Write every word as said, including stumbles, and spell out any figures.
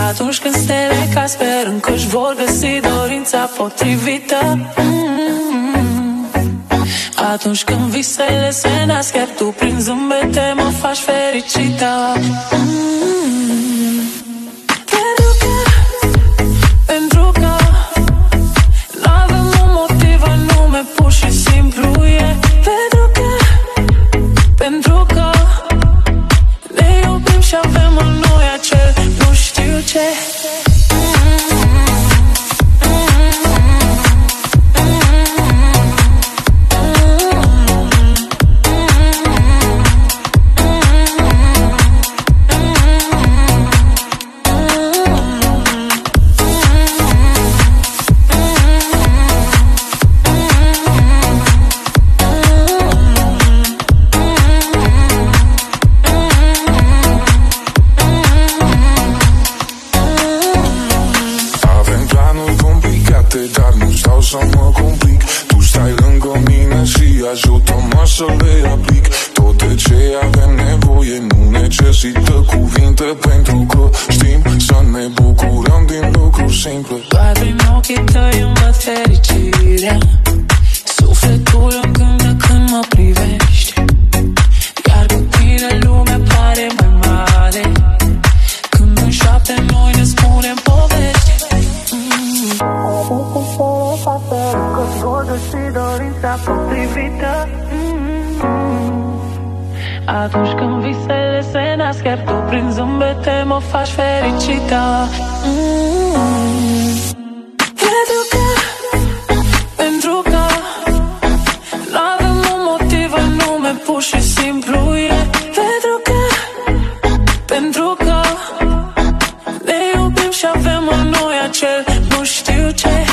Atunci când stelele cad, sperând că-și vor găsi dorința potrivită. mm-hmm. Atunci când visele se nasc, chiar tu prin zâmbete mă faci fericită. mm-hmm. Pentru că, pentru că n-avem un motiv anume, pur și simplu e. Pentru că, pentru că ne iubim și avem în noi acel nu știu ce. Să mă complic, tu stai lângă mine și ajută-mă să le aplic. Tot de ce avem nevoie nu necesită cuvinte, pentru că știm să ne bucurăm din lucruri simple. Doar prin ochii tăi îmi văd fericirea, sufletul îmi cântă când mă privești. Iar cu tine lumea pare mai mare, când în șapte noi ne spunem povești. mm. Că-ți vor găsi dorința potrivită. mm. Atunci când visele se nasc, chiar tu prin zâmbete mă faci fericită. mm. Pentru că, pentru că n-avem un motiv anume, pur și simplu e. Pentru că, pentru că ne iubim și avem în noi acel nu știu ce.